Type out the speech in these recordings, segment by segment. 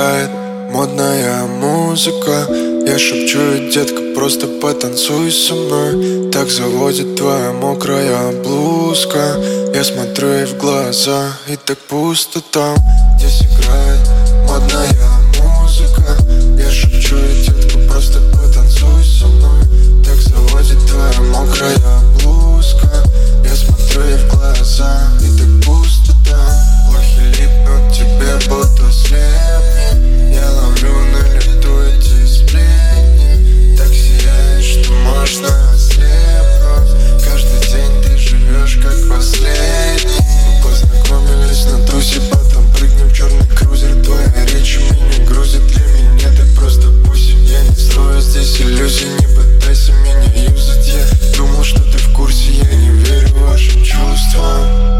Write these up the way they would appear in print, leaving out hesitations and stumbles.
играет модная музыка. Я шепчу ей: детка, просто потанцуй со мной. Так заводит твоя мокрая блузка. Я смотрю ей в глаза, и так пусто там. Здесь играет модная музыка. Я шепчу ей: детка, просто потанцуй со мной. Так заводит твоя мокрая блузка. Я смотрю ей в глаза, и так пусто там. Лохи липнут тебе, будто слепни. Я ловлю на лету эти сплетни. Так сияешь, что можно ослепнуть. Каждый день ты живешь как последний. Мы познакомились на тусе, потом прыгнем в черный крузер. Твоя речь меня грузит, для меня ты просто пусть. Я не строю здесь иллюзий, не пытайся меня юзать. Я думал, что ты в курсе, я не верю вашим чувствам.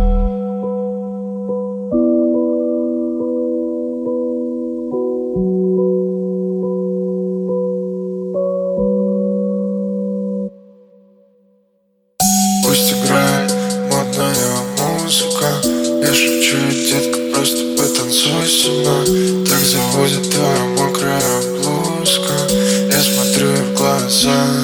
Пусть играет модная музыка. Я шепчу ей: детка, просто потанцуй со мной. Так заводит твоя мокрая блузка. Я смотрю ей в глаза,